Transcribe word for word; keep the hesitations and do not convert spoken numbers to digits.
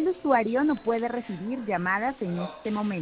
El usuario no puede recibir llamadas en este momento.